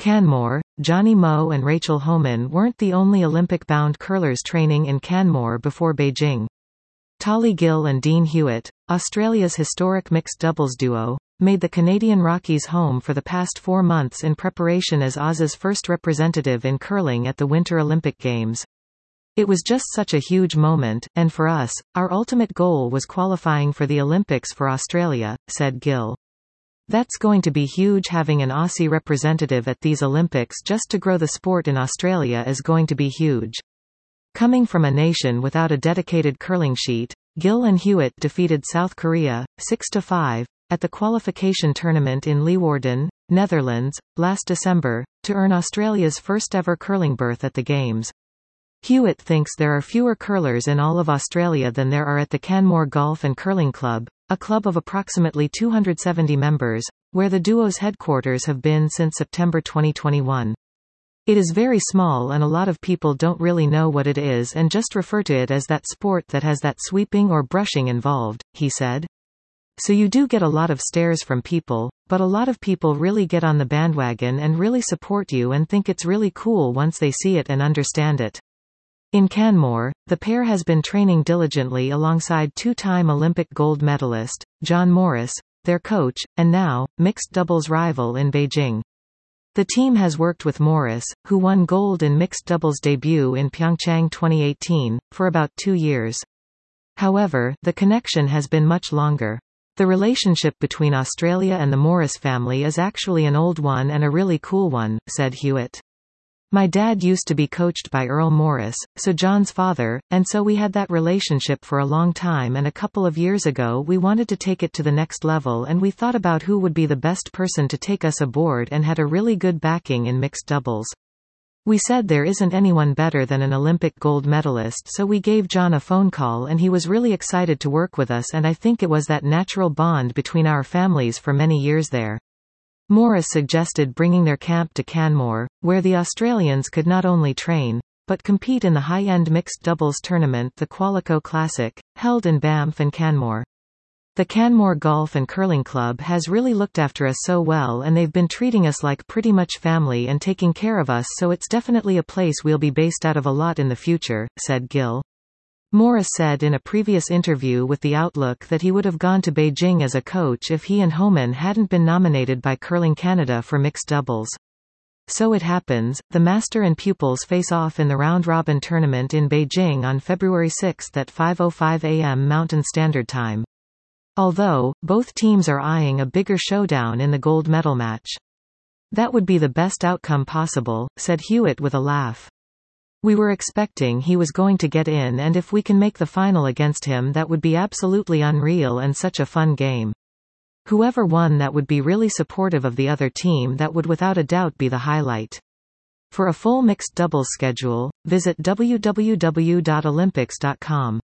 Canmore. Johnny Moe and Rachel Homan weren't the only Olympic-bound curlers training in Canmore before Beijing. Tolly Gill and Dean Hewitt, Australia's historic mixed doubles duo, made the Canadian Rockies home for the past 4 months in preparation as Aussie's first representative in curling at the Winter Olympic Games. It was just such a huge moment, and for us, our ultimate goal was qualifying for the Olympics for Australia, said Gill. That's going to be huge. Having an Aussie representative at these Olympics just to grow the sport in Australia is going to be huge. Coming from a nation without a dedicated curling sheet, Gill and Hewitt defeated South Korea, 6-5, at the qualification tournament in Leeuwarden, Netherlands, last December, to earn Australia's first-ever curling berth at the Games. Hewitt thinks there are fewer curlers in all of Australia than there are at the Canmore Golf and Curling Club, a club of approximately 270 members, where the duo's headquarters have been since September 2021. It is very small and a lot of people don't really know what it is and just refer to it as that sport that has that sweeping or brushing involved, he said. So you do get a lot of stares from people, but a lot of people really get on the bandwagon and really support you and think it's really cool once they see it and understand it. In Canmore, the pair has been training diligently alongside 2-time Olympic gold medalist, John Morris, their coach, and now, mixed doubles rival in Beijing. The team has worked with Morris, who won gold in mixed doubles debut in Pyeongchang 2018, for about 2 years. However, the connection has been much longer. The relationship between Australia and the Morris family is actually an old one and a really cool one, said Hewitt. My dad used to be coached by Earl Morris, so John's father, and so we had that relationship for a long time, and a couple of years ago we wanted to take it to the next level and we thought about who would be the best person to take us aboard and had a really good backing in mixed doubles. We said there isn't anyone better than an Olympic gold medalist, so we gave John a phone call and he was really excited to work with us, and I think it was that natural bond between our families for many years there. Morris suggested bringing their camp to Canmore, where the Australians could not only train, but compete in the high-end mixed doubles tournament, the Qualico Classic, held in Banff and Canmore. The Canmore Golf and Curling Club has really looked after us so well, and they've been treating us like pretty much family and taking care of us, so it's definitely a place we'll be based out of a lot in the future, said Gill. Morris said in a previous interview with The Outlook that he would have gone to Beijing as a coach if he and Homan hadn't been nominated by Curling Canada for mixed doubles. So it happens, the master and pupils face off in the round-robin tournament in Beijing on February 6 at 5:05 a.m. Mountain Standard Time. Although, both teams are eyeing a bigger showdown in the gold medal match. That would be the best outcome possible, said Hewitt with a laugh. We were expecting he was going to get in, and if we can make the final against him, that would be absolutely unreal and such a fun game. Whoever won, that would be really supportive of the other team. That would without a doubt be the highlight. For a full mixed doubles schedule, visit www.olympics.com.